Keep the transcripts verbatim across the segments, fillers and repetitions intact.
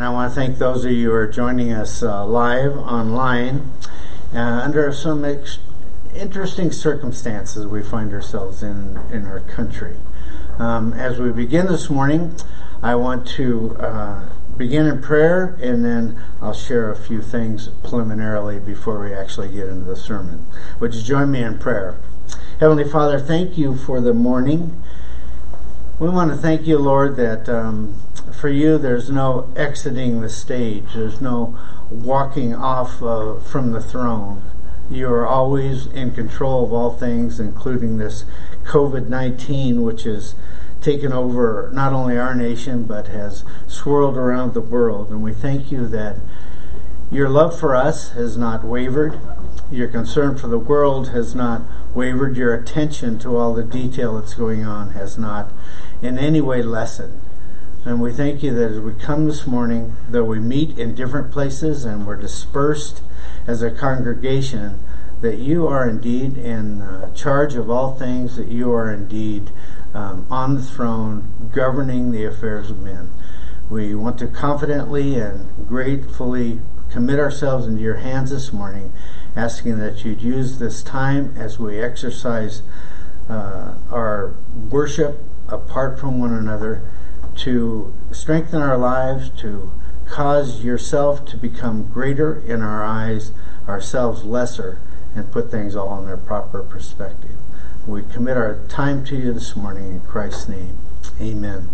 I want to thank those of you who are joining us uh, live online uh, under some ex- interesting circumstances we find ourselves in in our country. Um, as we begin this morning, I want to uh, begin in prayer, and then I'll share a few things preliminarily before we actually get into the sermon. Would you join me in prayer? Heavenly Father, thank you for the morning. We want to thank you, Lord, that um, for you there's no exiting the stage. There's no walking off uh, from the throne. You are always in control of all things, including this covid nineteen, which has taken over not only our nation, but has swirled around the world. And we thank you that your love for us has not wavered. Your concern for the world has not wavered. Your attention to all the detail that's going on has not in any way lessened. And we thank you that as we come this morning, though we meet in different places and we're dispersed as a congregation, that you are indeed in uh, charge of all things, that you are indeed um, on the throne, governing the affairs of men. We want to confidently and gratefully commit ourselves into your hands this morning, asking that you'd use this time as we exercise uh, our worship apart from one another to strengthen our lives, to cause yourself to become greater in our eyes, ourselves lesser, and put things all in their proper perspective. We commit our time to you this morning in Christ's name. Amen.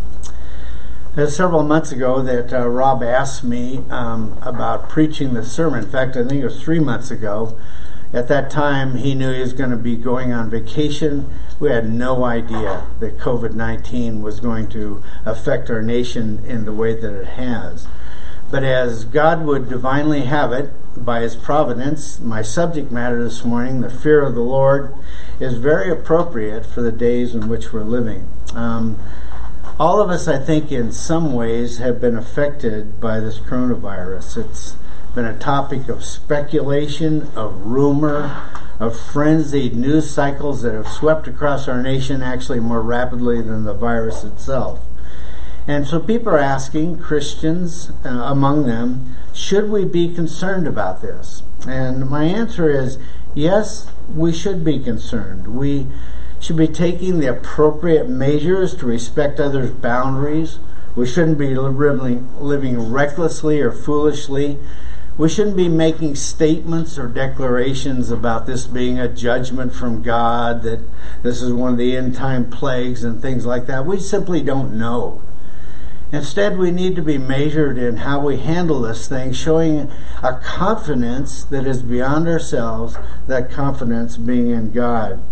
It was several months ago that uh, Rob asked me um, about preaching the sermon. In fact, I think it was three months ago. At that time, he knew he was going to be going on vacation. We had no idea that covid nineteen was going to affect our nation in the way that it has. But as God would divinely have it, by his providence, my subject matter this morning, the fear of the Lord, is very appropriate for the days in which we're living. Um, all of us, I think, in some ways have been affected by this coronavirus. It's been a topic of speculation, of rumor, of frenzied news cycles that have swept across our nation actually more rapidly than the virus itself. And so people are asking, Christians uh, among them, should we be concerned about this? And my answer is, yes, we should be concerned. We should be taking the appropriate measures to respect others' boundaries. We shouldn't be living, living recklessly or foolishly. We shouldn't be making statements or declarations about this being a judgment from God, that this is one of the end-time plagues and things like that. We simply don't know. Instead, we need to be measured in how we handle this thing, showing a confidence that is beyond ourselves, that confidence being in God.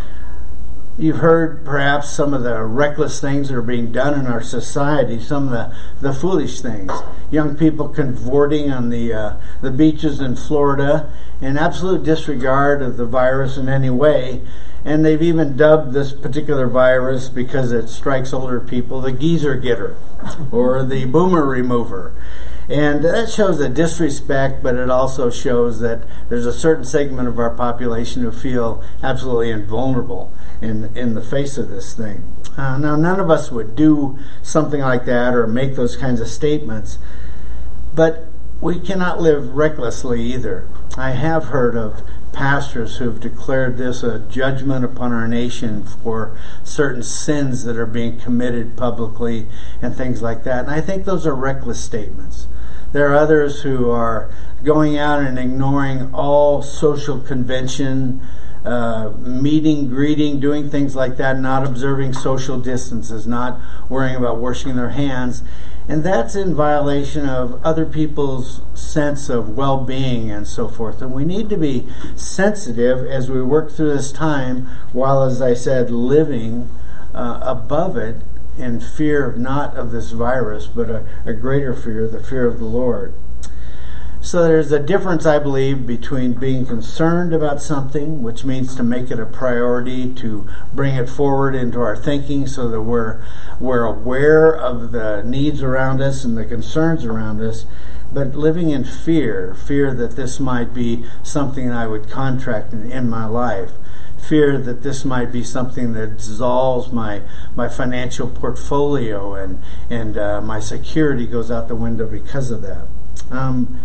You've heard perhaps some of the reckless things that are being done in our society, some of the, the foolish things. Young people cavorting on the uh, the beaches in Florida in absolute disregard of the virus in any way. And they've even dubbed this particular virus, because it strikes older people, the geezer getter or the boomer remover. And that shows a disrespect, but it also shows that there's a certain segment of our population who feel absolutely invulnerable in, in the face of this thing. Uh, now, none of us would do something like that or make those kinds of statements, but we cannot live recklessly either. I have heard of pastors who've declared this a judgment upon our nation for certain sins that are being committed publicly and things like that. And I think those are reckless statements. There are others who are going out and ignoring all social convention, uh, meeting, greeting, doing things like that, not observing social distances, not worrying about washing their hands. And that's in violation of other people's sense of well-being and so forth. And we need to be sensitive as we work through this time, while, as I said, living uh, above it in fear not of this virus, but a, a greater fear, the fear of the Lord. So there's a difference, I believe, between being concerned about something, which means to make it a priority, to bring it forward into our thinking so that we're we're aware of the needs around us and the concerns around us, but living in fear, fear that this might be something I would contract in, in my life, fear that this might be something that dissolves my my financial portfolio and and uh, my security goes out the window because of that. Um,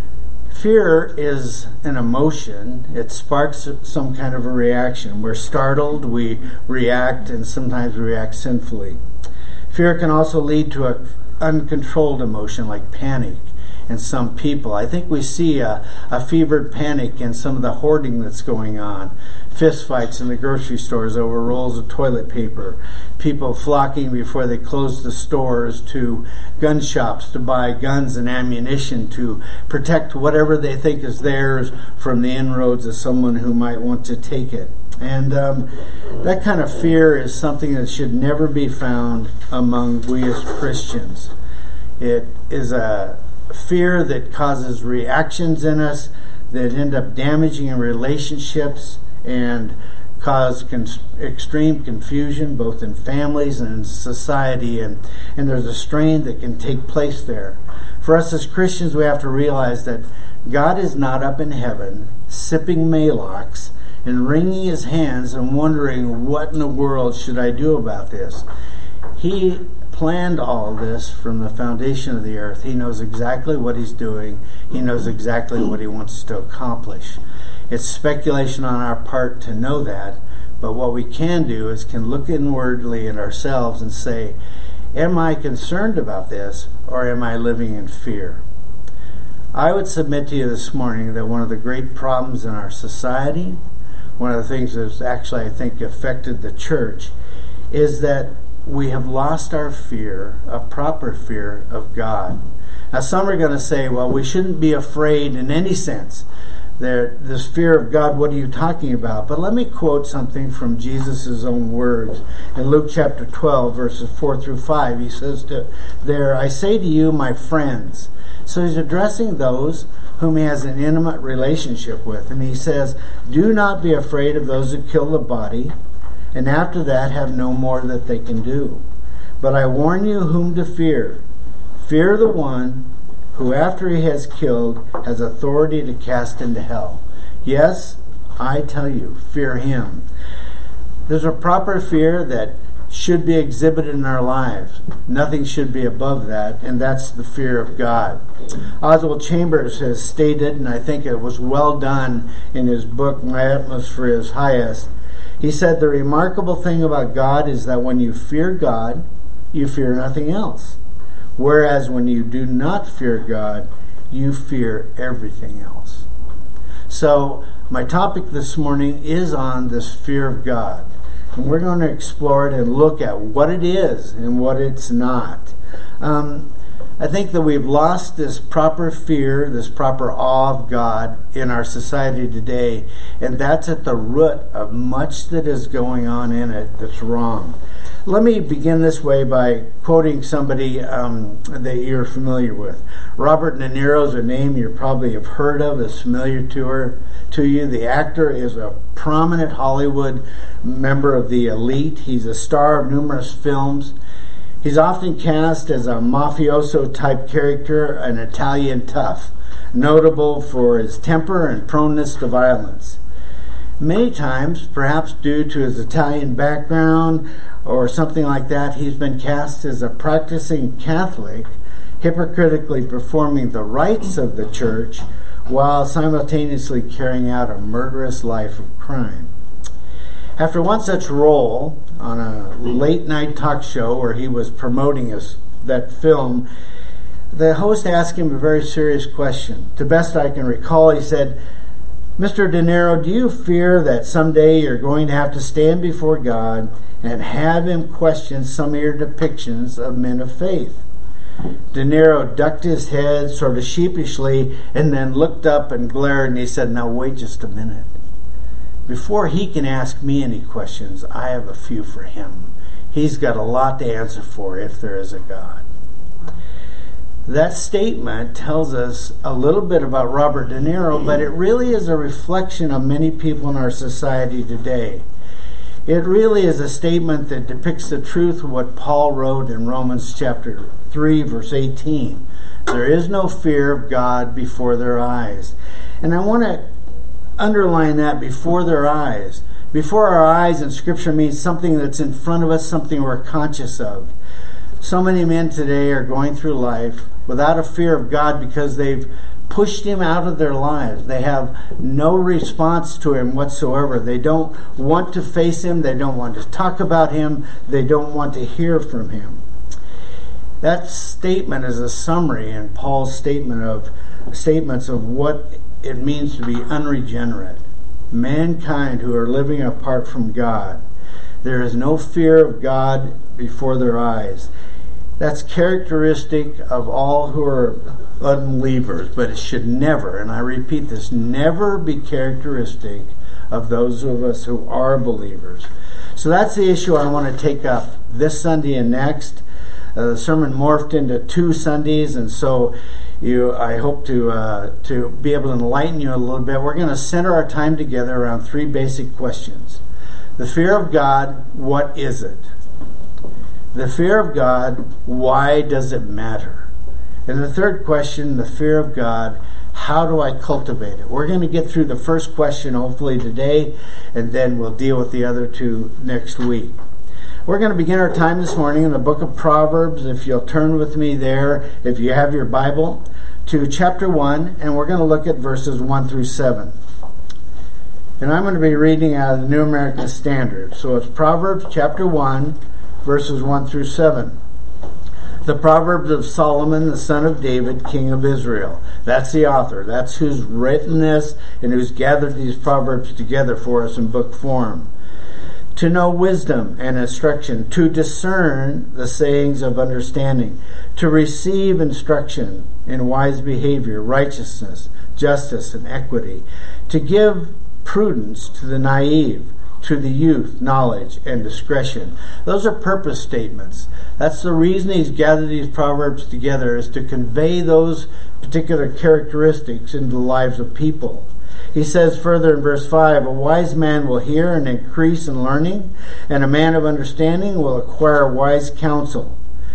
fear is an emotion. It sparks some kind of a reaction. We're startled, we react, and sometimes we react sinfully. Fear can also lead to an uncontrolled emotion like panic in some people. I think we see a, a fevered panic in some of the hoarding that's going on. Fist fights in the grocery stores over rolls of toilet paper. People flocking before they close the stores to gun shops to buy guns and ammunition to protect whatever they think is theirs from the inroads of someone who might want to take it. And um, that kind of fear is something that should never be found among we as Christians. It is a fear that causes reactions in us that end up damaging relationships and cause con- extreme confusion both in families and in society, and, and there's a strain that can take place there. For us as Christians, we have to realize that God is not up in heaven sipping Maalox and wringing his hands and wondering, what in the world should I do about this? He planned all this from the foundation of the earth. He knows exactly what he's doing. He knows exactly what he wants to accomplish. It's speculation on our part to know that, but what we can do is can look inwardly at ourselves and say, am I concerned about this, or am I living in fear? I would submit to you this morning that one of the great problems in our society, one of the things that's actually, I think, affected the church, is that we have lost our fear, a proper fear of God. Now, some are going to say, well, we shouldn't be afraid in any sense. There, this fear of God, what are you talking about? But let me quote something from Jesus' own words. In Luke chapter twelve, verses four through five, he says to, there, I say to you, my friends. So he's addressing those whom he has an intimate relationship with. And he says, do not be afraid of those who kill the body, and after that have no more that they can do. But I warn you whom to fear. Fear the one who after he has killed has authority to cast into hell. Yes, I tell you, fear him. There's a proper fear that should be exhibited in our lives. Nothing should be above that, and that's the fear of God. Oswald Chambers has stated, and I think it was well done in his book, My Atmosphere is Highest, he said, the remarkable thing about God is that when you fear God, you fear nothing else. Whereas when you do not fear God, you fear everything else. So my topic this morning is on this fear of God. And we're going to explore it and look at what it is and what it's not. Um, I think that we've lost this proper fear, this proper awe of God in our society today, and that's at the root of much that is going on in it that's wrong. Let me begin this way by quoting somebody um, that you're familiar with. Robert De Niro is a name you probably have heard of, is familiar to her, to you. The actor is a prominent Hollywood member of the elite. He's a star of numerous films. He's often cast as a mafioso-type character, an Italian tough, notable for his temper and proneness to violence. Many times, perhaps due to his Italian background or something like that, he's been cast as a practicing Catholic, hypocritically performing the rites of the church while simultaneously carrying out a murderous life of crime. After one such role on a late-night talk show where he was promoting his, that film, the host asked him a very serious question. To best I can recall, he said, Mister De Niro, do you fear that someday you're going to have to stand before God and have him question some of your depictions of men of faith? De Niro ducked his head sort of sheepishly and then looked up and glared, and he said, now wait just a minute. Before he can ask me any questions, I have a few for him. He's got a lot to answer for if there is a God. That statement tells us a little bit about Robert De Niro, but it really is a reflection of many people in our society today. It really is a statement that depicts the truth of what Paul wrote in Romans chapter three, verse eighteen. There is no fear of God before their eyes. And I want to underline that before their eyes. Before our eyes in Scripture means something that's in front of us, something we're conscious of. So many men today are going through life without a fear of God because they've pushed Him out of their lives. They have no response to Him whatsoever. They don't want to face Him. They don't want to talk about Him. They don't want to hear from Him. That statement is a summary in Paul's statement of statements of what it means to be unregenerate. Mankind who are living apart from God. There is no fear of God before their eyes. That's characteristic of all who are unbelievers, but it should never, and I repeat this, never be characteristic of those of us who are believers. So that's the issue I want to take up this Sunday and next. Uh, the sermon morphed into two Sundays, and so you, I hope to uh, to be able to enlighten you a little bit. We're going to center our time together around three basic questions. The fear of God, what is it? The fear of God, why does it matter? And the third question, the fear of God, how do I cultivate it? We're going to get through the first question hopefully today, and then we'll deal with the other two next week. We're going to begin our time this morning in the book of Proverbs. If you'll turn with me there, if you have your Bible, to chapter one, and we're going to look at verses one through seven. And I'm going to be reading out of the New American Standard. So it's Proverbs chapter one, verses one through seven. The Proverbs of Solomon, the son of David, king of Israel. That's the author. That's who's written this and who's gathered these Proverbs together for us in book form. To know wisdom and instruction, to discern the sayings of understanding, to receive instruction in wise behavior, righteousness, justice, and equity, to give prudence to the naive, to the youth, knowledge and discretion. Those are purpose statements. That's the reason he's gathered these Proverbs together, is to convey those particular characteristics into the lives of people. He says further in verse five, a wise man will hear and increase in learning, and a man of understanding will acquire wise counsel.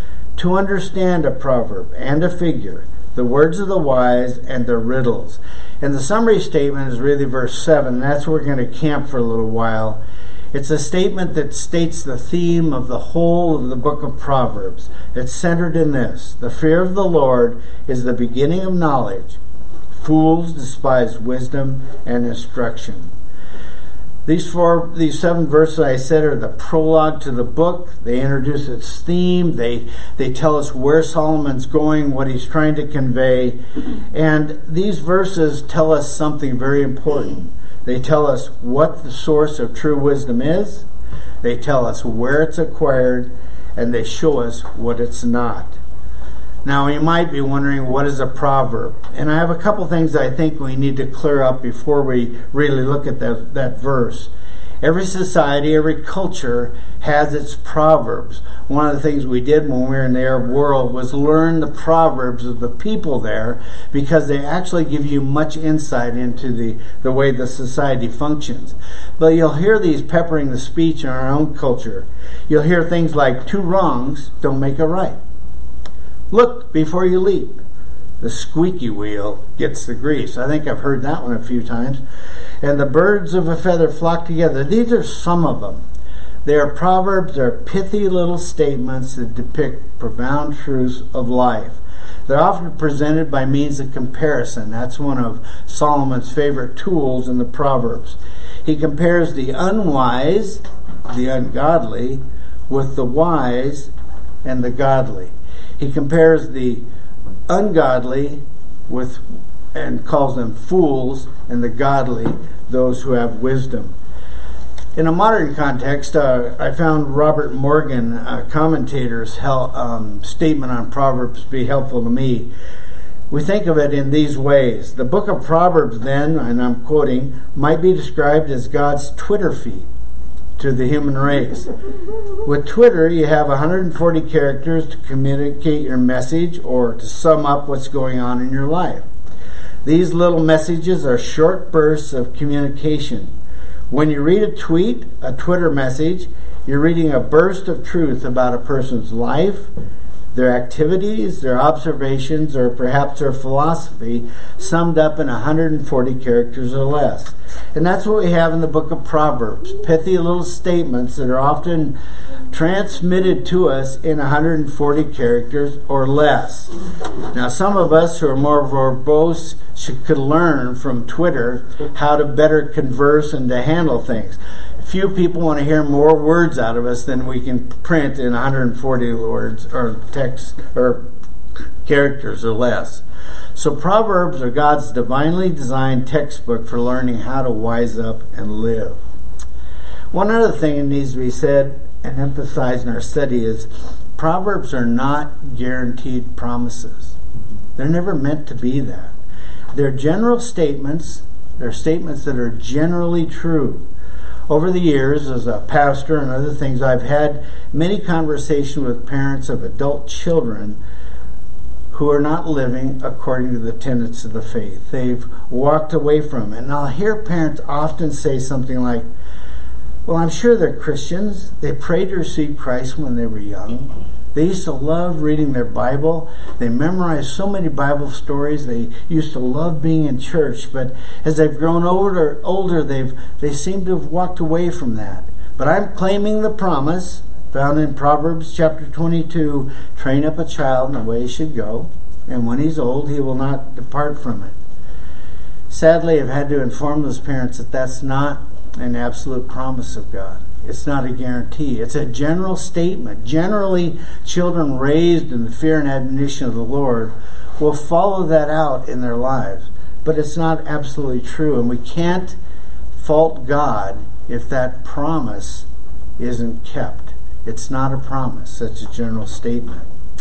To understand a proverb and a figure, the words of the wise and their riddles. And the summary statement is really verse seven. That's where we're going to camp for a little while. It's a statement that states the theme of the whole of the book of Proverbs. It's centered in this. The fear of the Lord is the beginning of knowledge. Fools despise wisdom and instruction. These four, these seven verses I said are the prologue to the book. They introduce its theme. They they tell us where Solomon's going, what he's trying to convey. And these verses tell us something very important. They tell us what the source of true wisdom is. They tell us where it's acquired, and they show us what it's not. Now, you might be wondering, what is a proverb? And I have a couple things I think we need to clear up before we really look at that, that verse. Every society, every culture has its proverbs. One of the things we did when we were in the Arab world was learn the proverbs of the people there, because they actually give you much insight into the, the way the society functions. But you'll hear these peppering the speech in our own culture. You'll hear things like, two wrongs don't make a right. Look before you leap. The squeaky wheel gets the grease. I think I've heard that one a few times. And the birds of a feather flock together. These are some of them. They are proverbs. They're pithy little statements that depict profound truths of life. They're often presented by means of comparison. That's one of Solomon's favorite tools in the Proverbs. He compares the unwise, the ungodly, with the wise and the godly. He compares the ungodly with, and calls them fools, and the godly, those who have wisdom. In a modern context, uh, I found Robert Morgan, a commentator's hel- um, statement on Proverbs, be helpful to me. We think of it in these ways. The book of Proverbs, then, and I'm quoting, might be described as God's Twitter feed to the human race. With Twitter, you have one hundred forty characters to communicate your message or to sum up what's going on in your life. These little messages are short bursts of communication. When you read a tweet, a Twitter message, you're reading a burst of truth about a person's life, their activities, their observations, or perhaps their philosophy summed up in one hundred forty characters or less. And that's what we have in the book of Proverbs, pithy little statements that are often transmitted to us in one hundred forty characters or less. Now, some of us who are more verbose should, could learn from Twitter how to better converse and to handle things. Few people want to hear more words out of us than we can print in one hundred forty words or text or characters or less. So Proverbs are God's divinely designed textbook for learning how to wise up and live. One other thing that needs to be said and emphasized in our study is Proverbs are not guaranteed promises. They're never meant to be that. They're general statements. They're statements that are generally true. Over the years, as a pastor and other things, I've had many conversations with parents of adult children who are not living according to the tenets of the faith. They've walked away from it. And I'll hear parents often say something like, well, I'm sure they're Christians. They prayed to receive Christ when they were young. They used to love reading their Bible. They memorized so many Bible stories. They used to love being in church. But as they've grown older, older they've they seem to have walked away from that. But I'm claiming the promise found in Proverbs chapter twenty-two, train up a child in the way he should go, and when he's old, he will not depart from it. Sadly, I've had to inform those parents that that's not an absolute promise of God. It's not a guarantee. It's a general statement. Generally, children raised in the fear and admonition of the Lord will follow that out in their lives. But it's not absolutely true, and we can't fault God if that promise isn't kept. It's not a promise. It's a general statement.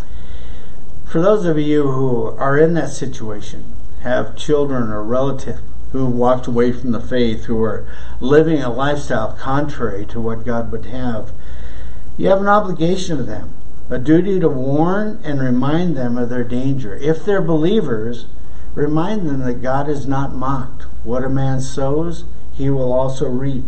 For those of you who are in that situation, have children or relatives who walked away from the faith, who are living a lifestyle contrary to what God would have, you have an obligation to them, a duty to warn and remind them of their danger. If they're believers, remind them that God is not mocked. What a man sows, he will also reap.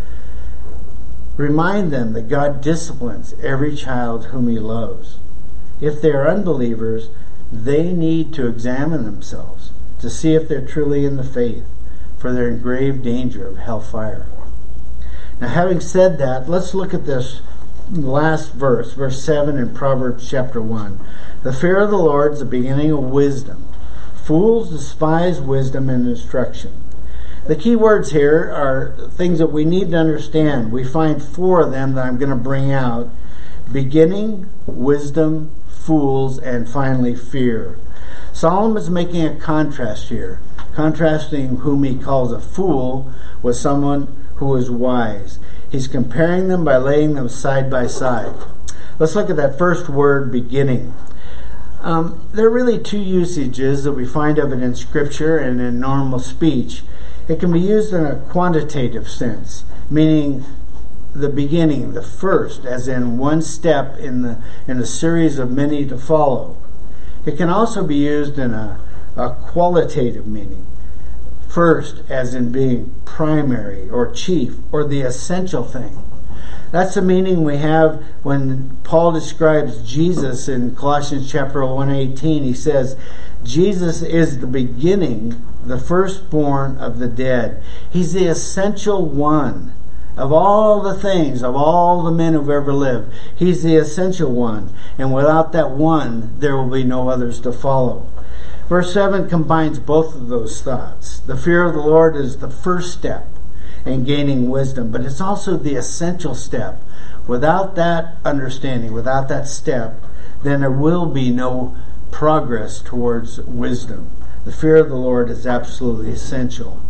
Remind them that God disciplines every child whom he loves. If they are unbelievers, they need to examine themselves to see if they're truly in the faith, for they're in grave danger of hellfire. Now, having said that, let's look at this last verse, verse seven in Proverbs chapter one. The fear of the Lord is the beginning of wisdom. Fools despise wisdom and instruction. The key words here are things that we need to understand. We find four of them that I'm going to bring out. Beginning, wisdom, fools, and finally fear. Solomon is making a contrast here, contrasting whom he calls a fool with someone who is wise. He's comparing them by laying them side by side. Let's look at that first word, beginning. Um, there are really two usages that we find of it in Scripture and in normal speech. It can be used in a quantitative sense, meaning the beginning, the first, as in one step in the in a series of many to follow. It can also be used in a, a qualitative meaning. First, as in being primary or chief or the essential thing. That's the meaning we have when Paul describes Jesus in Colossians chapter one eighteen. He says, Jesus is the beginning, the firstborn of the dead. He's the essential one. Of all the things, of all the men who've ever lived, he's the essential one. And without that one, there will be no others to follow. Verse seven combines both of those thoughts. The fear of the Lord is the first step in gaining wisdom, but it's also the essential step. Without that understanding, without that step, then there will be no progress towards wisdom. The fear of the Lord is absolutely essential.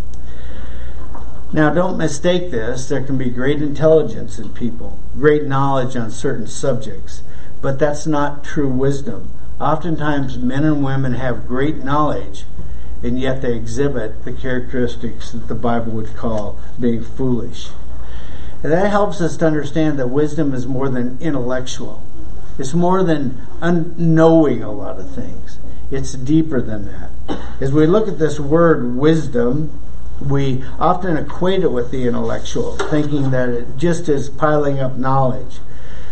Now, don't mistake this. There can be great intelligence in people, great knowledge on certain subjects, but that's not true wisdom. Oftentimes, men and women have great knowledge, and yet they exhibit the characteristics that the Bible would call being foolish. And that helps us to understand that wisdom is more than intellectual. It's more than unknowing a lot of things. It's deeper than that. As we look at this word wisdom, we often equate it with the intellectual, thinking that it just is piling up knowledge.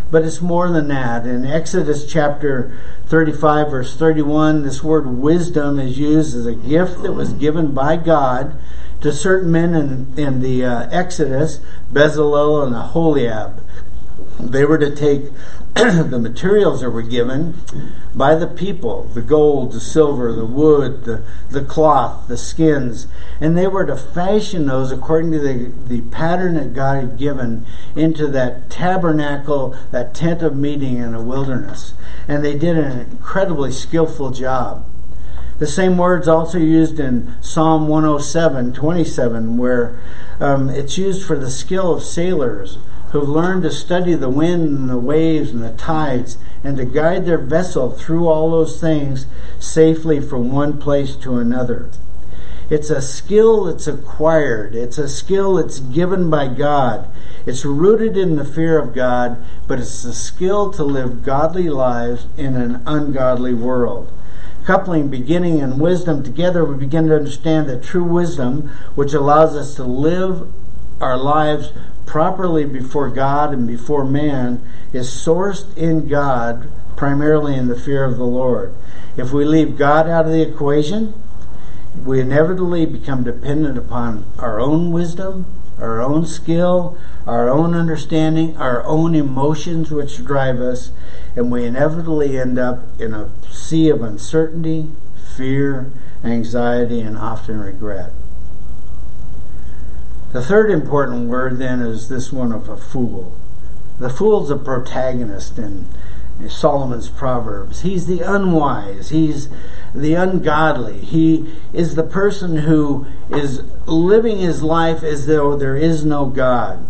but it's more than that. In Exodus chapter thirty-five, verse thirty-one, this word wisdom is used as a gift that was given by God to certain men in, in the uh, Exodus, Bezalel and Aholiab. They were to take the materials that were given by the people, the gold, the silver, the wood, the, the cloth, the skins, and they were to fashion those according to the, the pattern that God had given into that tabernacle, that tent of meeting in the wilderness. And they did an incredibly skillful job. The same word's also used in Psalm one oh seven, twenty-seven, where um, it's used for the skill of sailors who've learned to study the wind and the waves and the tides and to guide their vessel through all those things safely from one place to another. It's a skill that's acquired. It's a skill that's given by God. It's rooted in the fear of God, but it's a skill to live godly lives in an ungodly world. Coupling beginning and wisdom together, we begin to understand that true wisdom, which allows us to live our lives properly before God and before man, is sourced in God, primarily in the fear of the Lord. If we leave God out of the equation, we inevitably become dependent upon our own wisdom, our own skill, our own understanding, our own emotions which drive us, and we inevitably end up in a sea of uncertainty, fear, anxiety, and often regret. The third important word then is this one of a fool. The fool's a protagonist in Solomon's Proverbs. He's the unwise. He's the ungodly. He is the person who is living his life as though there is no God.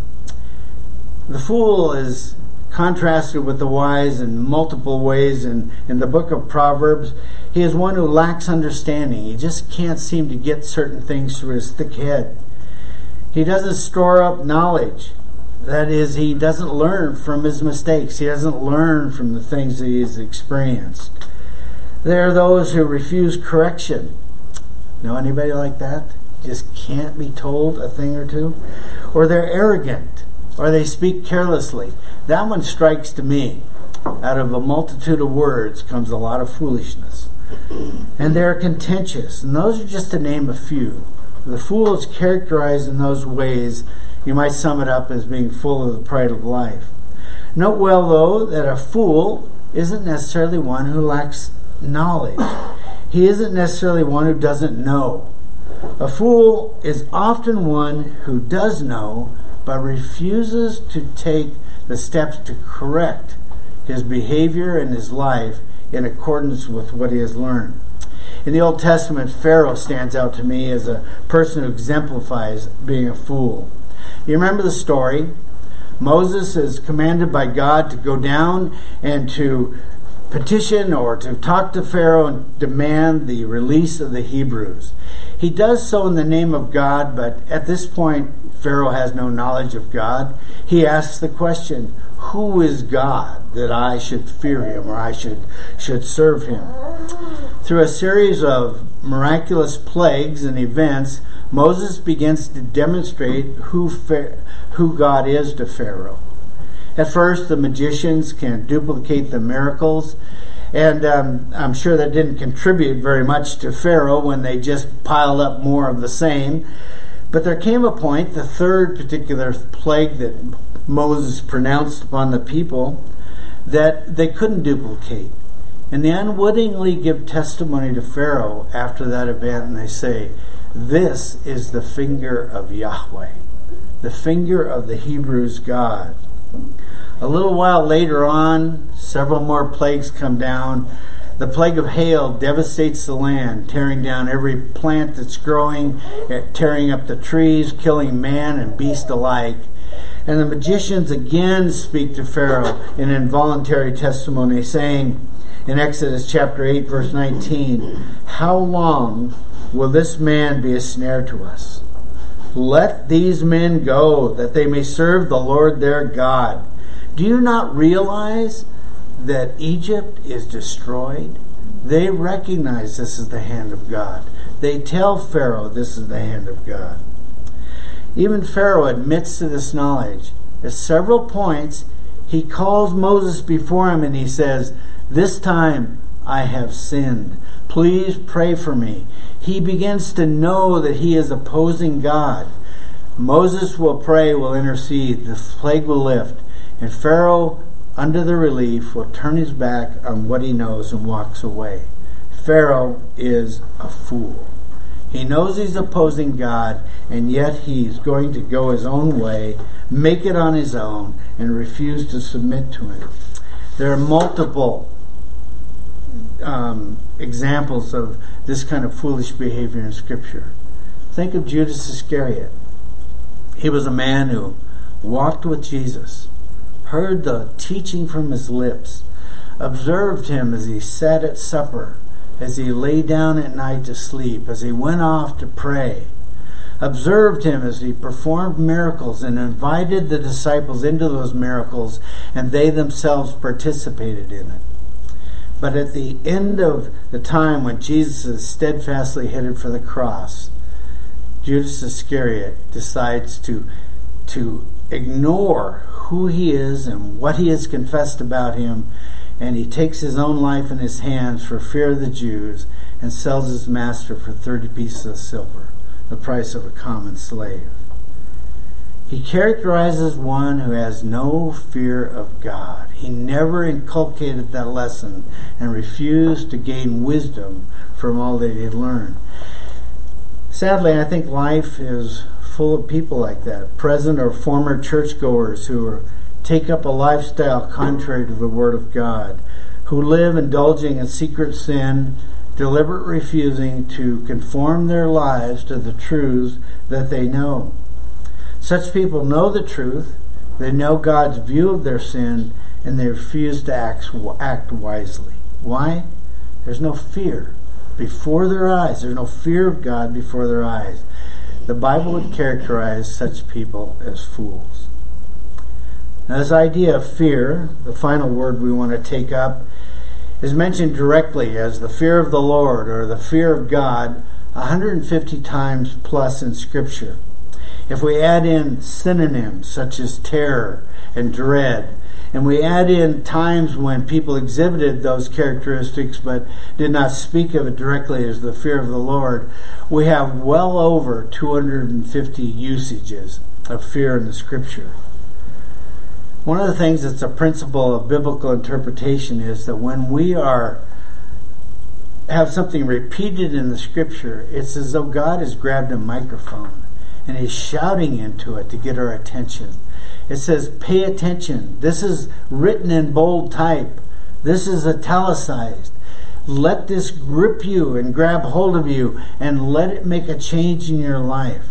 The fool is contrasted with the wise in multiple ways in, in the book of Proverbs. He is one who lacks understanding. He just can't seem to get certain things through his thick head. He doesn't store up knowledge. That is, he doesn't learn from his mistakes. He doesn't learn from the things that he's experienced. There are those who refuse correction. Know anybody like that? Just can't be told a thing or two? Or they're arrogant, or they speak carelessly. That one strikes to me. Out of a multitude of words comes a lot of foolishness. And they're contentious, and those are just to name a few. The fool is characterized in those ways. You might sum it up as being full of the pride of life. Note well, though, that a fool isn't necessarily one who lacks knowledge. He isn't necessarily one who doesn't know. A fool is often one who does know, but refuses to take the steps to correct his behavior and his life in accordance with what he has learned. In the Old Testament, Pharaoh stands out to me as a person who exemplifies being a fool. You remember the story? Moses is commanded by God to go down and to petition or to talk to Pharaoh and demand the release of the Hebrews. He does so in the name of God, but at this point, Pharaoh has no knowledge of God. He asks the question, who is God that I should fear him or I should, should serve him? Through a series of miraculous plagues and events, Moses begins to demonstrate who, who God is to Pharaoh. At first, the magicians can duplicate the miracles, and um, I'm sure that didn't contribute very much to Pharaoh when they just piled up more of the same. But there came a point, the third particular plague that Moses pronounced upon the people, that they couldn't duplicate. And they unwittingly give testimony to Pharaoh after that event, and they say, "This is the finger of Yahweh, the finger of the Hebrews' God." A little while later on, several more plagues come down. The plague of hail devastates the land, tearing down every plant that's growing, tearing up the trees, killing man and beast alike. And the magicians again speak to Pharaoh in involuntary testimony, saying in Exodus chapter eight, verse nineteen, "How long will this man be a snare to us? Let these men go, that they may serve the Lord their God. Do you not realize that Egypt is destroyed?" They recognize this is the hand of God. They tell Pharaoh this is the hand of God. Even Pharaoh admits to this knowledge. At several points, He calls Moses before him and he says, "This time I have sinned. Please pray for me." He begins to know that he is opposing God. Moses will pray, will intercede, the plague will lift, and Pharaoh, under the relief, will turn his back on what he knows and walks away. Pharaoh is a fool. He knows he's opposing God, and yet he's going to go his own way, make it on his own, and refuse to submit to him. There are multiple um, examples of this kind of foolish behavior in Scripture. Think of Judas Iscariot. He was a man who walked with Jesus, heard the teaching from his lips, observed him as he sat at supper, as he lay down at night to sleep, as he went off to pray, observed him as he performed miracles and invited the disciples into those miracles, and they themselves participated in it. But at the end of the time when Jesus is steadfastly headed for the cross, Judas Iscariot decides to, to ignore who he is and what he has confessed about him, and he takes his own life in his hands for fear of the Jews and sells his master for thirty pieces of silver, the price of a common slave. He characterizes one who has no fear of God. He never inculcated that lesson and refused to gain wisdom from all that he had learned. Sadly, I think life is full of people like that, present or former churchgoers who are, take up a lifestyle contrary to the Word of God, who live indulging in secret sin, deliberate refusing to conform their lives to the truths that they know. Such people know the truth, they know God's view of their sin, and they refuse to act, act wisely. Why? There's no fear before their eyes. There's no fear of God before their eyes. The Bible would characterize such people as fools. Now, this idea of fear, the final word we want to take up, is mentioned directly as the fear of the Lord or the fear of God one hundred fifty times plus in Scripture. If we add in synonyms such as terror and dread, and we add in times when people exhibited those characteristics but did not speak of it directly as the fear of the Lord, we have well over two hundred fifty usages of fear in the Scripture. One of the things that's a principle of biblical interpretation is that when we are have something repeated in the Scripture, it's as though God has grabbed a microphone and He's shouting into it to get our attention. It says, pay attention. This is written in bold type. This is italicized. Let this grip you and grab hold of you and let it make a change in your life.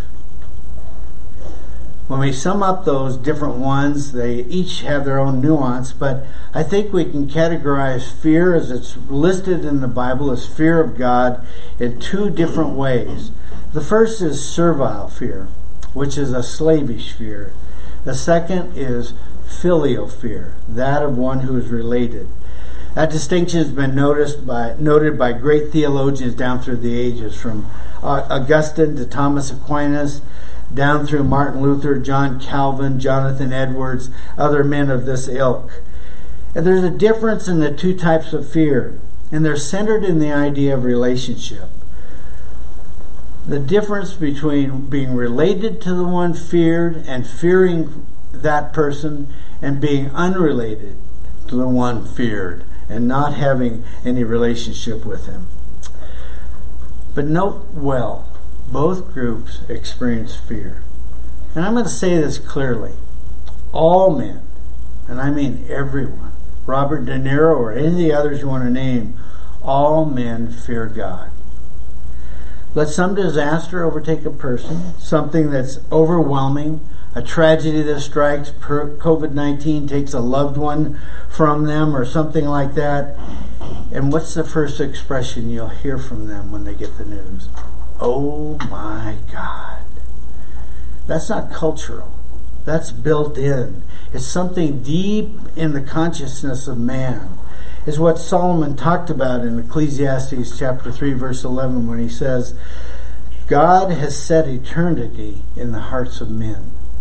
When we sum up those different ones, they each have their own nuance, but I think we can categorize fear as it's listed in the Bible as fear of God in two different ways. The first is servile fear, which is a slavish fear. The second is filial fear, that of one who is related. That distinction has been noticed by, noted by great theologians down through the ages, from Augustine to Thomas Aquinas, down through Martin Luther, John Calvin, Jonathan Edwards, other men of this ilk. And there's a difference in the two types of fear, and they're centered in the idea of relationship. The difference between being related to the one feared and fearing that person, and being unrelated to the one feared and not having any relationship with him. But note well, both groups experience fear. And I'm going to say this clearly. All men, and I mean everyone, Robert De Niro or any of the others you want to name, all men fear God. Let some disaster overtake a person, something that's overwhelming, a tragedy that strikes, covid nineteen takes a loved one from them or something like that. And what's the first expression you'll hear from them when they get the news? Oh my God. That's not cultural. That's built in. It's something deep in the consciousness of man. It's what Solomon talked about in Ecclesiastes chapter three, verse eleven, when he says, God has set eternity in the hearts of men.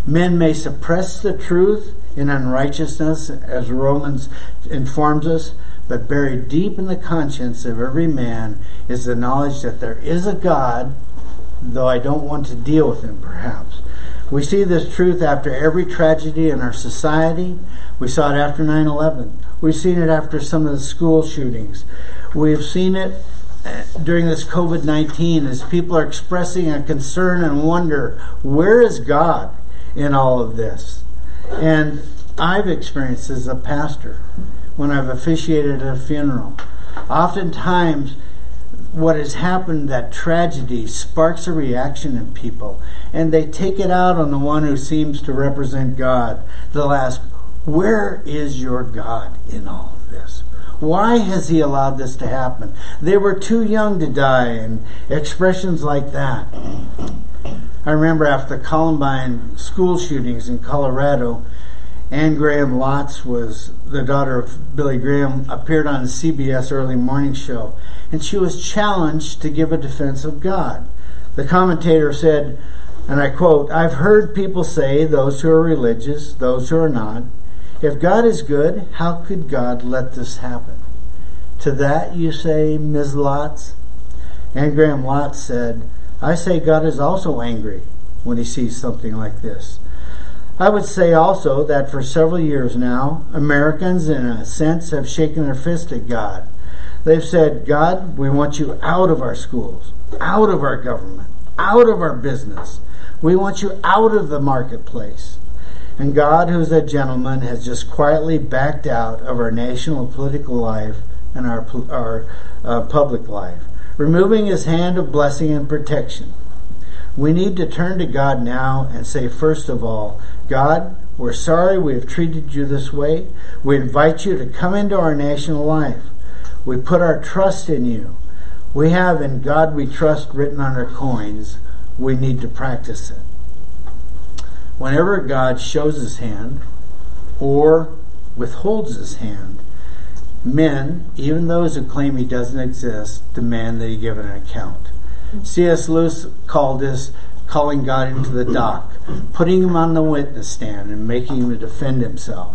Men may suppress the truth in unrighteousness, as Romans informs us, but buried deep in the conscience of every man is the knowledge that there is a God, though I don't want to deal with him, perhaps. We see this truth after every tragedy in our society. We saw it after nine eleven. We've seen it after some of the school shootings. We've seen it during this covid nineteen as people are expressing a concern and wonder, where is God in all of this? And I've experienced as a pastor when I've officiated at a funeral. Oftentimes, what has happened, that tragedy sparks a reaction in people, and they take it out on the one who seems to represent God. They'll ask, where is your God in all of this? Why has he allowed this to happen? They were too young to die, and expressions like that. I remember after the Columbine school shootings in Colorado, Anne Graham Lotz was the daughter of Billy Graham, appeared on the C B S early morning show, and she was challenged to give a defense of God. The commentator said, and I quote, "I've heard people say, those who are religious, those who are not, if God is good, how could God let this happen?" To that you say, Miz Lotz? Anne Graham Lotz said, "I say God is also angry when he sees something like this. I would say also that for several years now, Americans in a sense have shaken their fist at God. They've said, God, we want you out of our schools, out of our government, out of our business. We want you out of the marketplace. And God, who's a gentleman, has just quietly backed out of our national political life and our, our uh, public life, removing his hand of blessing and protection. We need to turn to God now and say, first of all, God, we're sorry we have treated you this way. We invite you to come into our national life. We put our trust in you. We have in God we trust written on our coins. We need to practice it. Whenever God shows his hand or withholds his hand, men, even those who claim he doesn't exist, demand that he give an account. C S Lewis called this calling God into the dock, putting him on the witness stand and making him defend himself.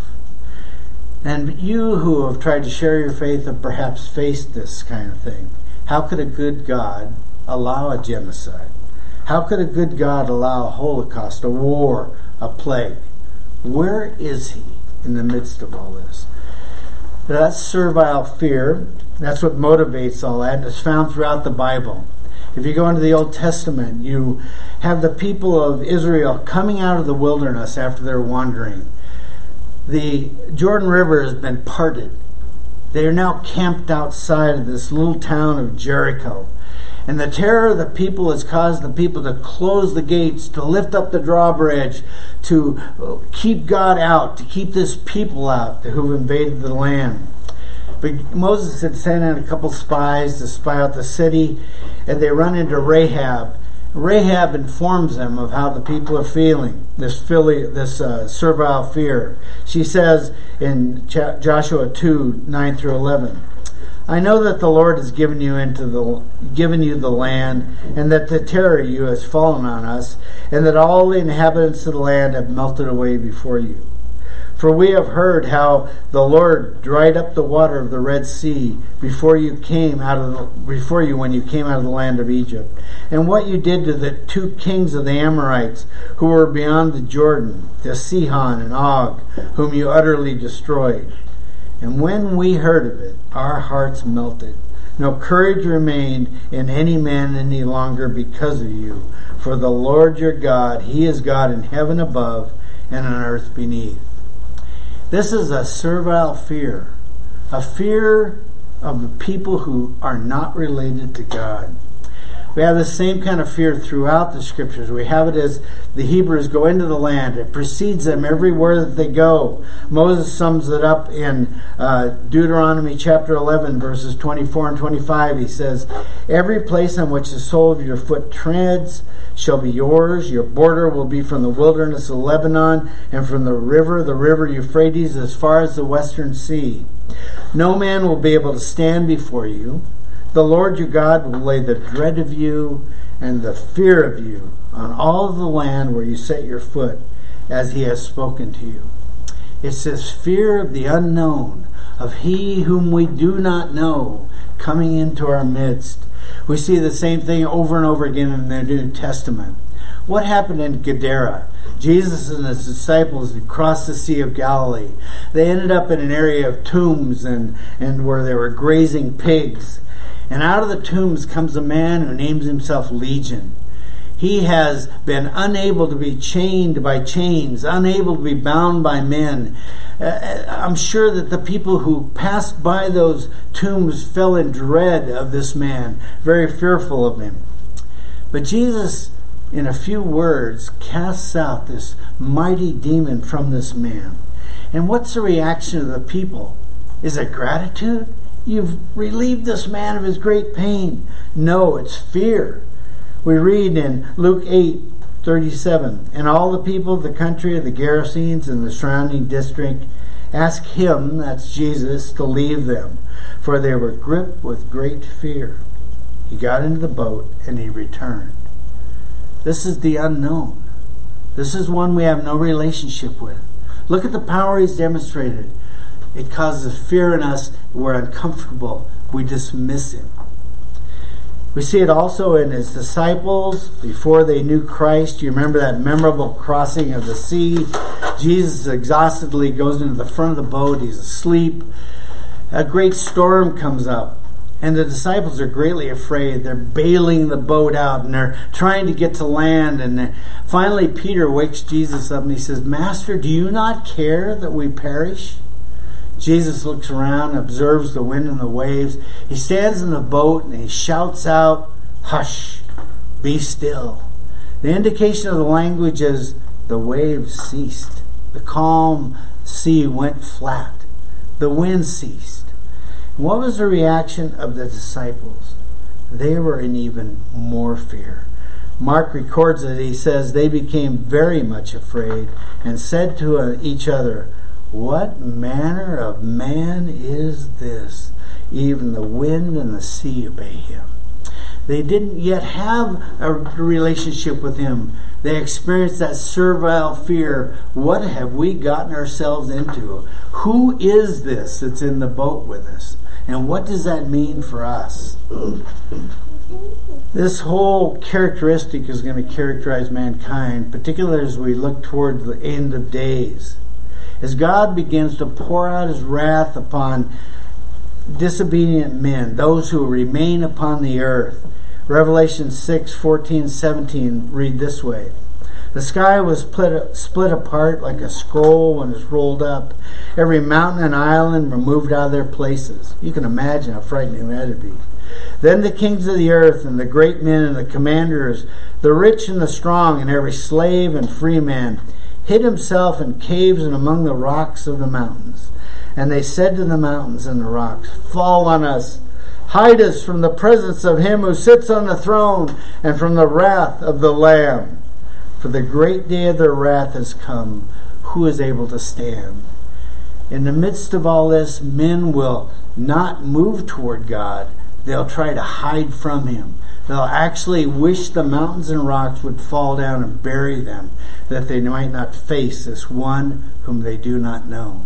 And you who have tried to share your faith have perhaps faced this kind of thing. How could a good God allow a genocide? How could a good God allow a Holocaust, a war, a plague? Where is he in the midst of all this? That's servile fear. That's what motivates all that. It's found throughout the Bible. If you go into the Old Testament, you have the people of Israel coming out of the wilderness after their wandering. The Jordan River has been parted. They are now camped outside of this little town of Jericho. And the terror of the people has caused the people to close the gates, to lift up the drawbridge, to keep God out, to keep this people out who invaded the land. But Moses had sent in a couple spies to spy out the city, and they run into Rahab. Rahab informs them of how the people are feeling, this fili- this uh, servile fear. She says in Ch- Joshua two, nine through eleven, I know that the Lord has given you into the given you the land, and that the terror of you has fallen on us, and that all the inhabitants of the land have melted away before you. For we have heard how the Lord dried up the water of the Red Sea before you came out of the, before you when you came out of the land of Egypt, and what you did to the two kings of the Amorites who were beyond the Jordan, the Sihon and Og, whom you utterly destroyed. And when we heard of it, our hearts melted. No courage remained in any man any longer because of you. For the Lord your God, he is God in heaven above and on earth beneath. This is a servile fear, a fear of the people who are not related to God. We have the same kind of fear throughout the scriptures. We have it as the Hebrews go into the land. It precedes them everywhere that they go. Moses sums it up in uh, Deuteronomy chapter eleven, verses twenty-four and twenty-five. He says, every place on which the sole of your foot treads shall be yours. Your border will be from the wilderness of Lebanon and from the river, the river Euphrates, as far as the western sea. No man will be able to stand before you. The Lord your God will lay the dread of you and the fear of you on all the land where you set your foot, as he has spoken to you. It's this fear of the unknown, of he whom we do not know, coming into our midst. We see the same thing over and over again in the New Testament. What happened in Gadara? Jesus and his disciples had crossed the Sea of Galilee. They ended up in an area of tombs and, and where they were grazing pigs. And out of the tombs comes a man who names himself Legion. He has been unable to be chained by chains, unable to be bound by men. Uh, I'm sure that the people who passed by those tombs fell in dread of this man, very fearful of him. But Jesus, in a few words, casts out this mighty demon from this man. And what's the reaction of the people? Is it gratitude? You've relieved this man of his great pain. No, it's fear. We read in Luke eight thirty-seven, and all the people of the country of the Gerasenes and the surrounding district asked him, that's Jesus, to leave them, for they were gripped with great fear. He got into the boat and he returned. This is the unknown. This is one we have no relationship with. Look at the power he's demonstrated. It causes fear in us. We're uncomfortable. We dismiss him. We see it also in his disciples before they knew Christ. You remember that memorable crossing of the sea? Jesus exhaustedly goes into the front of the boat. He's asleep. A great storm comes up, and the disciples are greatly afraid. They're bailing the boat out, and they're trying to get to land. And finally, Peter wakes Jesus up, and he says, "Master, do you not care that we perish?" Jesus looks around, observes the wind and the waves. He stands in the boat and he shouts out, "Hush, be still." The indication of the language is the waves ceased. The calm sea went flat. The wind ceased. What was the reaction of the disciples? They were in even more fear. Mark records that he says they became very much afraid and said to each other, "What manner of man is this? Even the wind and the sea obey him." They didn't yet have a relationship with him. They experienced that servile fear. What have we gotten ourselves into? Who is this that's in the boat with us? And what does that mean for us? This whole characteristic is going to characterize mankind, particularly as we look toward the end of days. As God begins to pour out his wrath upon disobedient men, those who remain upon the earth. Revelation six, fourteen, seventeen read this way. The sky was split, split apart like a scroll when it's rolled up. Every mountain and island were moved out of their places. You can imagine how frightening that would be. Then the kings of the earth and the great men and the commanders, the rich and the strong, and every slave and free man, hid himself in caves and among the rocks of the mountains. And they said to the mountains and the rocks, "Fall on us, hide us from the presence of him who sits on the throne and from the wrath of the Lamb. For the great day of their wrath has come. Who is able to stand?" In the midst of all this, men will not move toward God. They'll try to hide from him. They'll actually wish the mountains and rocks would fall down and bury them, that they might not face this one whom they do not know.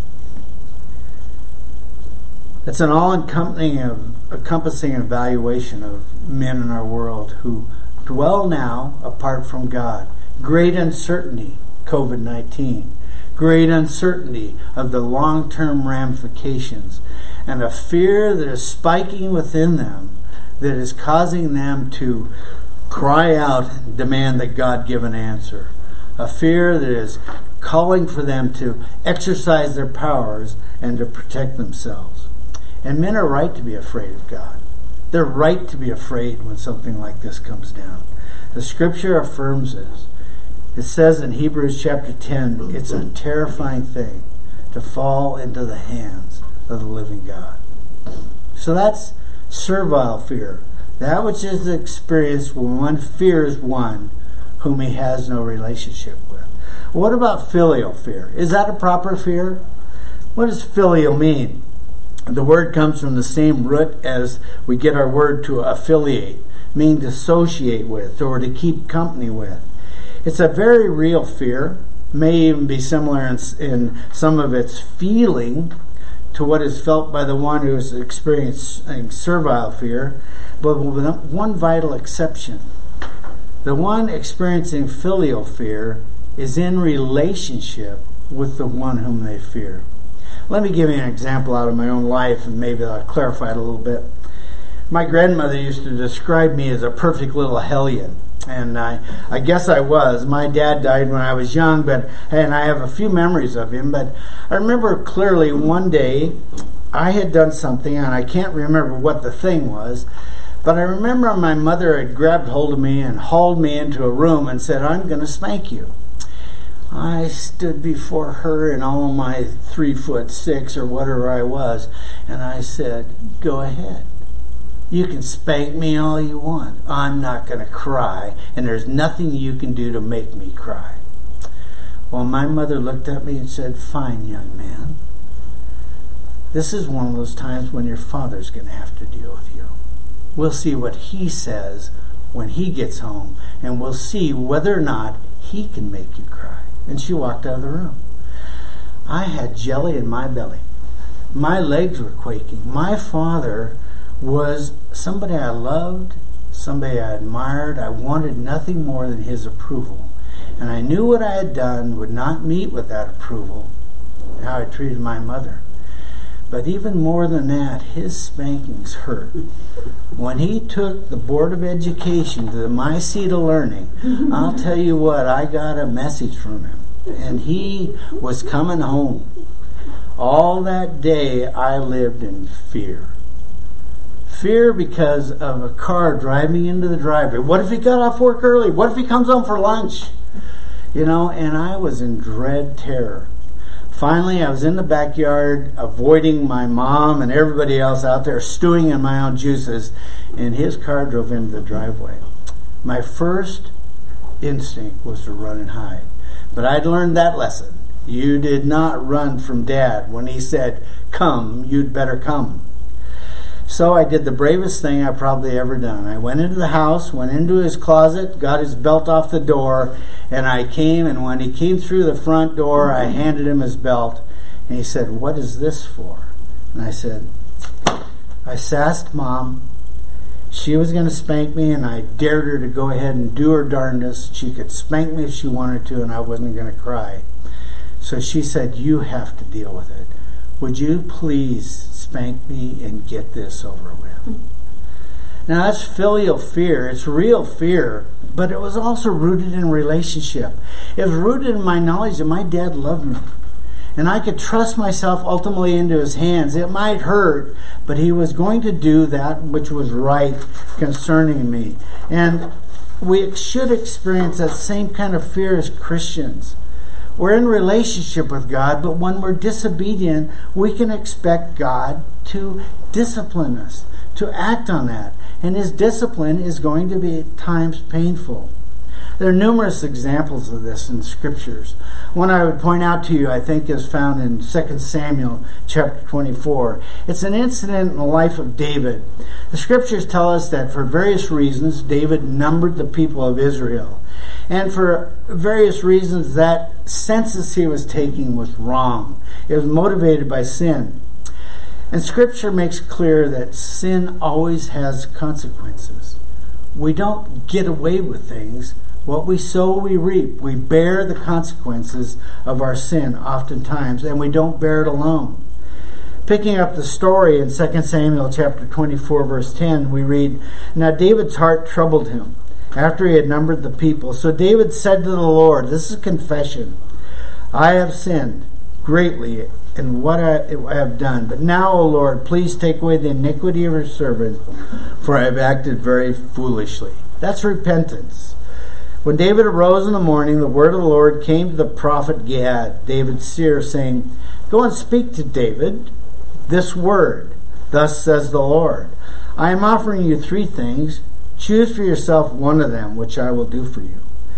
It's an all-encompassing evaluation of men in our world who dwell now apart from God. Great uncertainty, covid nineteen. Great uncertainty of the long-term ramifications. And a fear that is spiking within them that is causing them to cry out and demand the God-given answer. A fear that is calling for them to exercise their powers and to protect themselves. And men are right to be afraid of God. They're right to be afraid when something like this comes down. The scripture affirms this. It says in Hebrews chapter ten, it's a terrifying thing to fall into the hands of the living God. So that's servile fear. That which is experienced when one fears one whom he has no relationship with. What about filial fear? Is that a proper fear? What does filial mean? The word comes from the same root as we get our word to affiliate, meaning to associate with or to keep company with. It's a very real fear. may even be similar in, in some of its feeling to what is felt by the one who is experiencing servile fear, but with one vital exception. The one experiencing filial fear is in relationship with the one whom they fear. Let me give you an example out of my own life, and maybe I'll clarify it a little bit. My grandmother used to describe me as a perfect little hellion, and I, I guess I was. My dad died when I was young, but and I have a few memories of him, but I remember clearly one day I had done something, and I can't remember what the thing was, but I remember my mother had grabbed hold of me and hauled me into a room and said, "I'm going to spank you." I stood before her in all my three foot six or whatever I was, and I said, "Go ahead. You can spank me all you want. I'm not going to cry, and there's nothing you can do to make me cry." Well, my mother looked at me and said, "Fine, young man. This is one of those times when your father's going to have to deal with you. We'll see what he says when he gets home, and we'll see whether or not he can make you cry." And she walked out of the room. I had jelly in my belly. My legs were quaking. My father was somebody I loved, somebody I admired. I wanted nothing more than his approval. And I knew what I had done would not meet with that approval, how I treated my mother. But even more than that, his spankings hurt. When he took the Board of Education to my seat of learning, I'll tell you what, I got a message from him. And he was coming home. All that day, I lived in fear. Fear because of a car driving into the driveway. What if he got off work early? What if he comes home for lunch? You know, and I was in dread terror. Finally, I was in the backyard avoiding my mom and everybody else out there stewing in my own juices, and his car drove into the driveway. My first instinct was to run and hide. But I'd learned that lesson. You did not run from Dad. When he said, "Come, you'd better come." So I did the bravest thing I've probably ever done. I went into the house, went into his closet, got his belt off the door, and I came, and when he came through the front door, I handed him his belt, and he said, "What is this for?" And I said, "I sassed Mom. She was going to spank me, and I dared her to go ahead and do her darndest. She could spank me if she wanted to, and I wasn't going to cry. So she said, 'You have to deal with it. Would you please spank me and get this over with?'" Now that's filial fear. It's real fear, but it was also rooted in relationship. It was rooted in my knowledge that my dad loved me. And I could trust myself ultimately into his hands. It might hurt, but he was going to do that which was right concerning me. And we should experience that same kind of fear as Christians. We're in relationship with God, but when we're disobedient, we can expect God to discipline us, to act on that. And his discipline is going to be at times painful. There are numerous examples of this in the Scriptures. One I would point out to you, I think, is found in Second Samuel chapter twenty-four. It's an incident in the life of David. The Scriptures tell us that for various reasons, David numbered the people of Israel. And for various reasons, that census he was taking was wrong. It was motivated by sin. And Scripture makes clear that sin always has consequences. We don't get away with things. What we sow, we reap. We bear the consequences of our sin oftentimes, and we don't bear it alone. Picking up the story in Second Samuel chapter twenty-four, verse ten, we read, "Now David's heart troubled him after he had numbered the people. So David said to the Lord," this is confession, "I have sinned greatly in what I have done. But now, O Lord, please take away the iniquity of your servant, for I have acted very foolishly." That's repentance. When David arose in the morning, the word of the Lord came to the prophet Gad, David's seer, saying, "Go and speak to David this word. Thus says the Lord, I am offering you three things. Choose for yourself one of them, which I will do for you."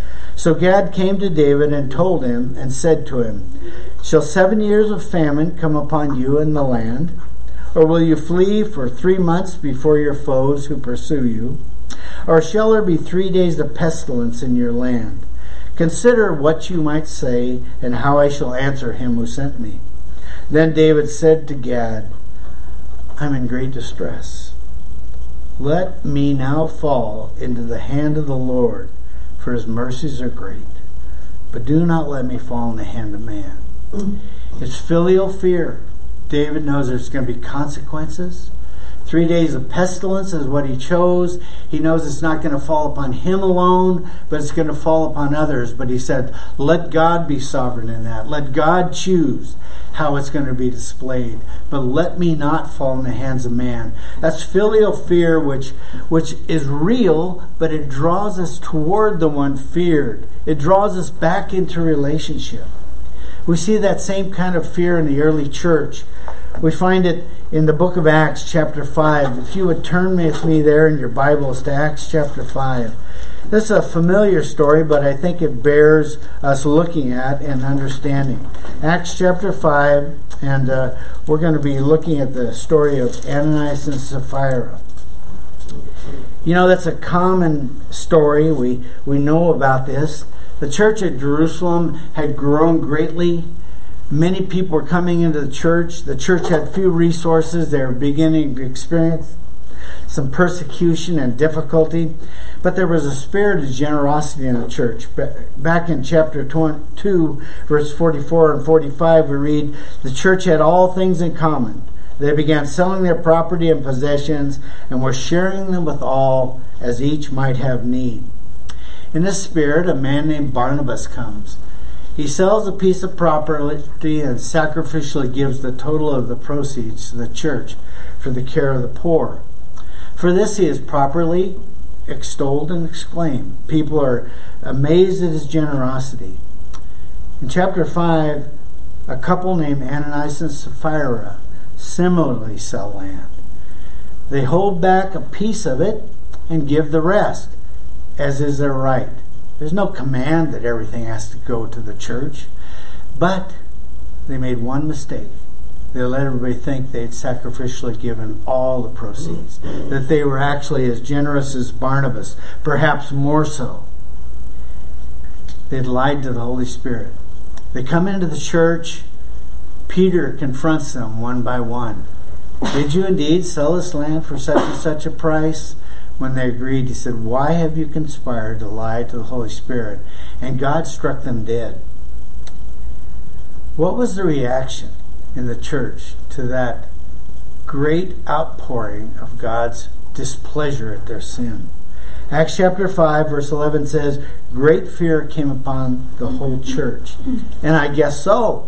So Gad came to David and told him and said to him, "Shall seven years of famine come upon you in the land? Or will you flee for three months before your foes who pursue you? Or shall there be three days of pestilence in your land? Consider what you might say and how I shall answer him who sent me." Then David said to Gad, "I'm in great distress. Let me now fall into the hand of the Lord, for his mercies are great. But do not let me fall in the hand of man." It's filial fear. David knows there's going to be consequences. Three days of pestilence is what he chose. He knows it's not going to fall upon him alone, but it's going to fall upon others. But he said, let God be sovereign in that. Let God choose how it's going to be displayed. But let me not fall in the hands of man. That's filial fear, which, which is real, but it draws us toward the one feared. It draws us back into relationship. We see that same kind of fear in the early church. We find it in the book of Acts, chapter five. If you would turn with me there in your Bibles to Acts chapter five. This is a familiar story, but I think it bears us looking at and understanding. Acts chapter five, and uh, we're going to be looking at the story of Ananias and Sapphira. You know, that's a common story. We, we know about this. The church at Jerusalem had grown greatly. Many people were coming into the church. The church had few resources. They were beginning to experience some persecution and difficulty. But there was a spirit of generosity in the church. Back in chapter two, verse forty-four and forty-five, we read, "The church had all things in common. They began selling their property and possessions and were sharing them with all as each might have need." In this spirit, a man named Barnabas comes. He sells a piece of property and sacrificially gives the total of the proceeds to the church for the care of the poor. For this he is properly extolled and exclaimed. People are amazed at his generosity. In chapter five, a couple named Ananias and Sapphira similarly sell land. They hold back a piece of it and give the rest, as is their right. There's no command that everything has to go to the church. But they made one mistake. They let everybody think they'd sacrificially given all the proceeds. That they were actually as generous as Barnabas, perhaps more so. They'd lied to the Holy Spirit. They come into the church. Peter confronts them one by one. "Did you indeed sell this land for such and such a price?" When they agreed, he said, "Why have you conspired to lie to the Holy Spirit?" And God struck them dead. What was the reaction in the church to that great outpouring of God's displeasure at their sin? Acts chapter five, verse eleven says, "Great fear came upon the whole church." And I guess so.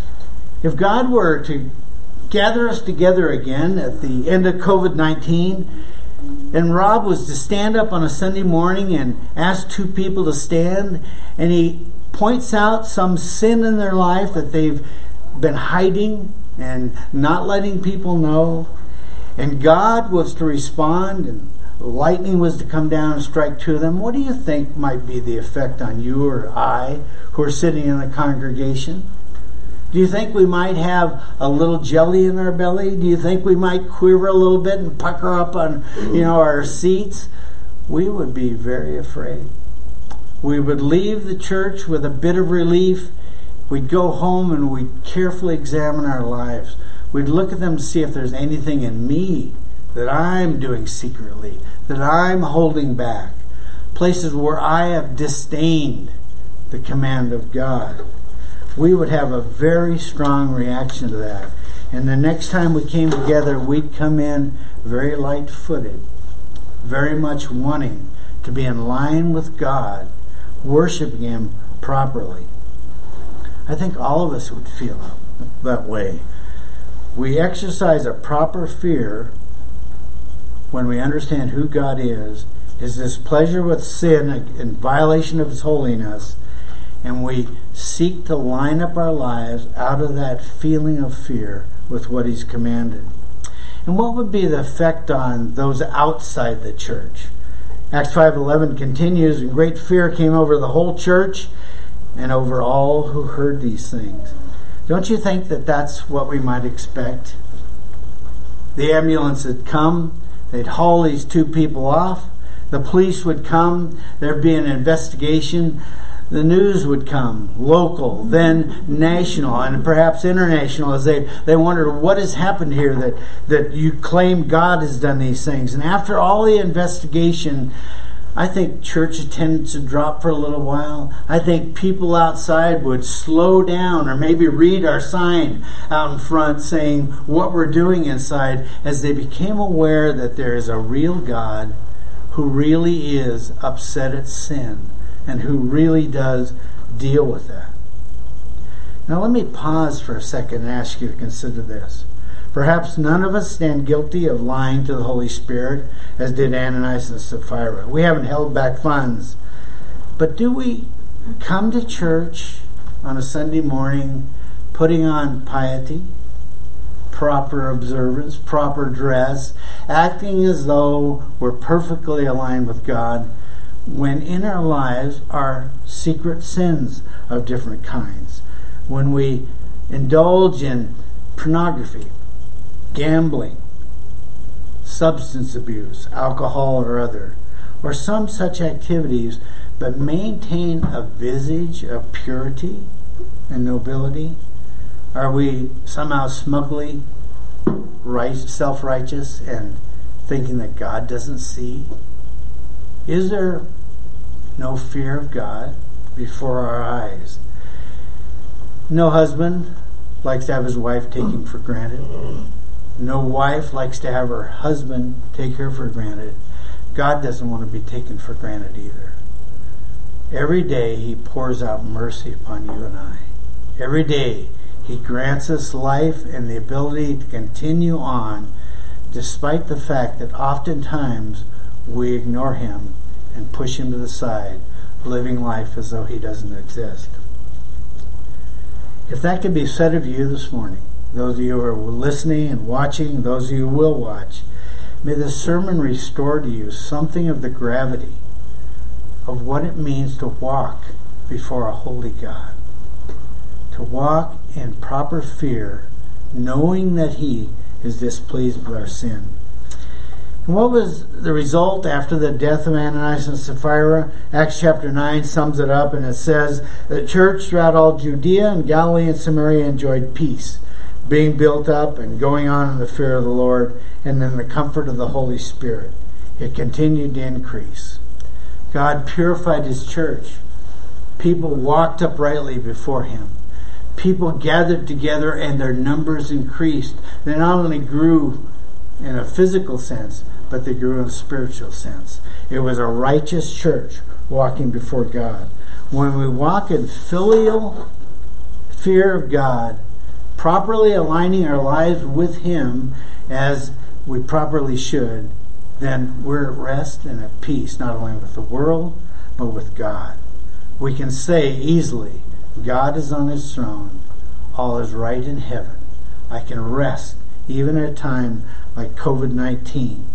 If God were to gather us together again at the end of covid nineteen, and Rob was to stand up on a Sunday morning and ask two people to stand, and he points out some sin in their life that they've been hiding and not letting people know, and God was to respond and lightning was to come down and strike two of them, what do you think might be the effect on you or I who are sitting in the congregation? Do you think we might have a little jelly in our belly? Do you think we might quiver a little bit and pucker up on, you know, our seats? We would be very afraid. We would leave the church with a bit of relief. We'd go home and we'd carefully examine our lives. We'd look at them to see if there's anything in me that I'm doing secretly, that I'm holding back. Places where I have disdained the command of God. We would have a very strong reaction to that. And the next time we came together, we'd come in very light-footed, very much wanting to be in line with God, worshiping Him properly. I think all of us would feel that way. We exercise a proper fear when we understand who God is, His displeasure with sin in violation of His holiness, and we seek to line up our lives out of that feeling of fear with what He's commanded. And what would be the effect on those outside the church? Acts five eleven continues, "And great fear came over the whole church and over all who heard these things." Don't you think that that's what we might expect? The ambulance would come, they'd haul these two people off, the police would come, there'd be an investigation. the news would come, local, then national, and perhaps international, as they, they wondered what has happened here that, that you claim God has done these things. And after all the investigation, I think church attendance would drop for a little while. I think people outside would slow down or maybe read our sign out in front saying what we're doing inside, as they became aware that there is a real God who really is upset at sin and who really does deal with that. Now let me pause for a second and ask you to consider this. Perhaps none of us stand guilty of lying to the Holy Spirit, as did Ananias and Sapphira. We haven't held back funds. But do we come to church on a Sunday morning putting on piety, proper observance, proper dress, acting as though we're perfectly aligned with God, when in our lives are secret sins of different kinds? When we indulge in pornography, gambling, substance abuse, alcohol or other, or some such activities, but maintain a visage of purity and nobility? Are we somehow smugly right, self-righteous and thinking that God doesn't see? Is there no fear of God before our eyes? No husband likes to have his wife taken for granted. No wife likes to have her husband take her for granted. God doesn't want to be taken for granted either. Every day He pours out mercy upon you and I. Every day He grants us life and the ability to continue on, despite the fact that oftentimes we ignore Him and push Him to the side, living life as though He doesn't exist. If that could be said of you this morning, those of you who are listening and watching, those of you who will watch, may this sermon restore to you something of the gravity of what it means to walk before a holy God. To walk in proper fear, knowing that He is displeased with our sin. And what was the result after the death of Ananias and Sapphira? Acts chapter nine sums it up, and it says, the church throughout all Judea and Galilee and Samaria enjoyed peace, being built up and going on in the fear of the Lord and in the comfort of the Holy Spirit. It continued to increase. God purified His church. People walked uprightly before Him. People gathered together and their numbers increased. They not only grew in a physical sense, but they grew in a spiritual sense. It was a righteous church walking before God. When we walk in filial fear of God, properly aligning our lives with Him as we properly should, then we're at rest and at peace, not only with the world, but with God. We can say easily, God is on His throne. All is right in heaven. I can rest even at a time like covid nineteen.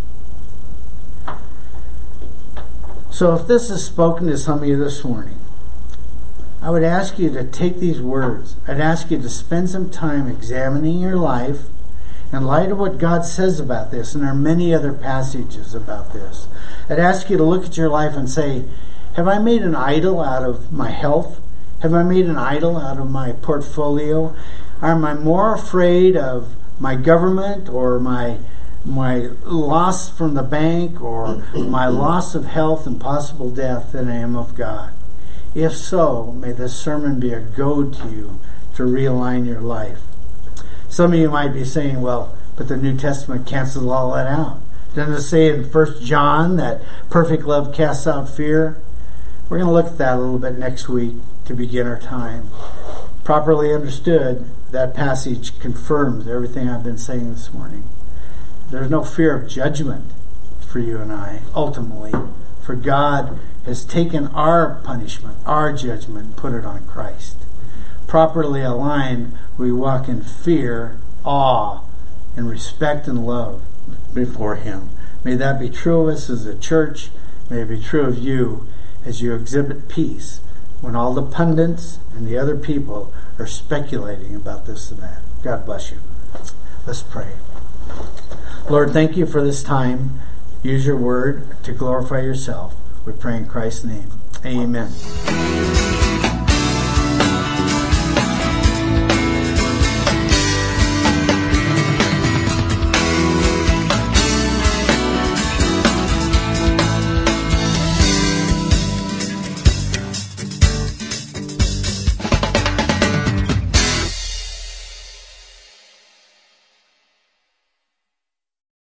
So if this is spoken to some of you this morning, I would ask you to take these words. I'd ask you to spend some time examining your life in light of what God says about this, and there are many other passages about this. I'd ask you to look at your life and say, have I made an idol out of my health? Have I made an idol out of my portfolio? Am I more afraid of my government or my my loss from the bank or my loss of health and possible death than I am of God? If so, may this sermon be a goad to you to realign your life. Some of you might be saying, well, but the New Testament cancels all that out. Doesn't it say in First John that perfect love casts out fear? We're going to look at that a little bit next week to begin our time. Properly understood, that passage confirms everything I've been saying this morning. There's no fear of judgment for you and I, ultimately, for God has taken our punishment, our judgment, and put it on Christ. Properly aligned, we walk in fear, awe, and respect and love before Him. May that be true of us as a church. May it be true of you as you exhibit peace when all the pundits and the other people are speculating about this and that. God bless you. Let's pray. Lord, thank you for this time. Use your word to glorify yourself. We pray in Christ's name. Amen.